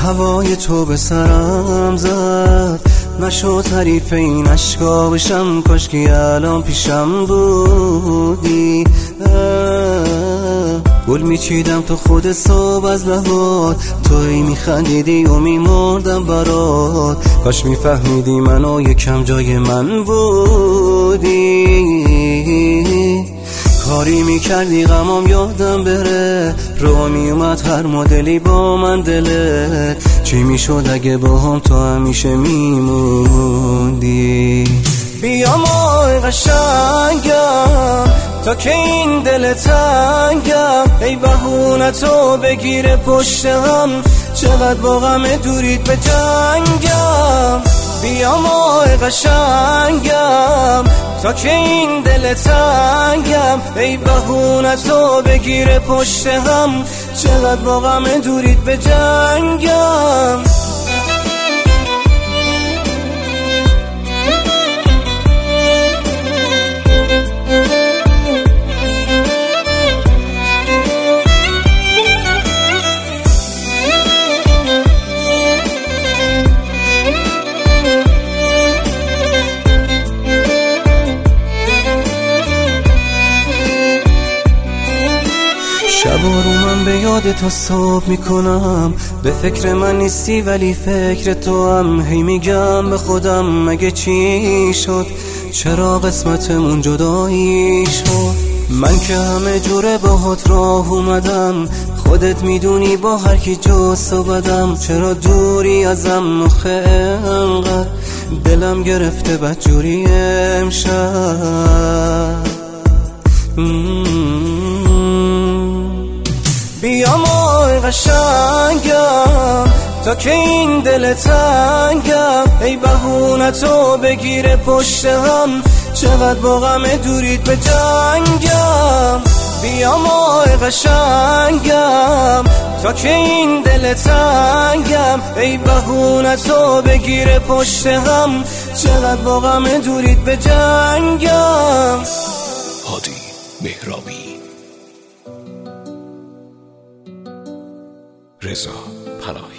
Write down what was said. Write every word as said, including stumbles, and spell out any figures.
هوای تو به سرم زد، نشد حریف این عشقا بشم، کاشکی الان پیشم بودی. گل میچیدم تو خود صبح از لبات، توی میخندیدی و میمردم برات، کاش میفهمیدی منو یکم جای من بودی. کاری میکردی غمام یادم بره، رو میومد هر مدلی با من دلت، چی میشد اگه با هم تو همیشه میموندی. بیا مای قشنگم تا که این دل تنگم، ای بهونه تو بگیره پشت هم، چقدر با غم دورید به جنگم. بیا مای قشنگم تا که این دل تنگم، ای بهونه تو بگیره پشت هم، چقدر با غم دورید به جنگم. شبا رو من به یاد تو صبح میکنم، به فکر من نیستی ولی فکر تو هم، هی میگم به خودم مگه چی شد، چرا قسمتمون جدایی شد. من که همه جوره باهات راه اومدم، خودت میدونی با هر کی جز تو بدم، چرا دوری ازم نخه انقدر، دلم گرفته بدجوری امشب. بیا مای قشنگم تا که این دل تنگم، ای بهونه تو بگیره پشت هم، چقدر با غم دورید به جنگم. بیا مای قشنگم تا که این دل تنگم، ای بهونه تو بگیره پشت هم، چقدر با غم دورید به جنگم. هادی مهرابی، رضا پناهی.